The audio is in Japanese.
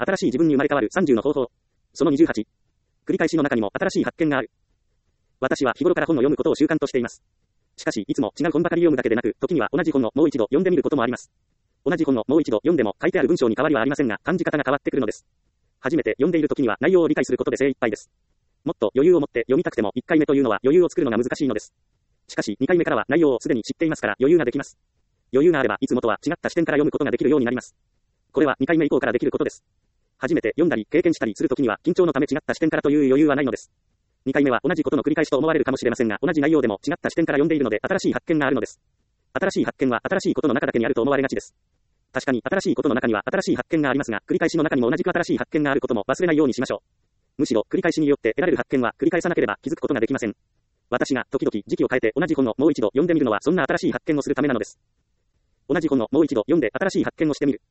新しい自分に生まれ変わる30の方法。その28。繰り返しの中にも新しい発見がある。私は日頃から本を読むことを習慣としています。しかし、いつも違う本ばかり読むだけでなく、時には同じ本をもう一度読んでみることもあります。同じ本をもう一度読んでも書いてある文章に変わりはありませんが、感じ方が変わってくるのです。初めて読んでいる時には内容を理解することで精一杯です。もっと余裕を持って読みたくても1回目というのは余裕を作るのが難しいのです。しかし2回目からは内容をすでに知っていますから余裕ができます。余裕があればいつもとは違った視点から読むことができるようになります。これは2回目以降からできることです。初めて読んだり経験したりするときには緊張のため違った視点からという余裕はないのです。2回目は同じことの繰り返しと思われるかもしれませんが、同じ内容でも違った視点から読んでいるので新しい発見があるのです。新しい発見は新しいことの中だけにあると思われがちです。確かに新しいことの中には新しい発見がありますが、繰り返しの中にも同じく新しい発見があることも忘れないようにしましょう。むしろ繰り返しによって得られる発見は繰り返さなければ気づくことができません。私が時々時期を変えて同じ本をもう一度読んでみるのはそんな新しい発見をするためなのです。同じ本をもう一度読んで新しい発見をしてみる。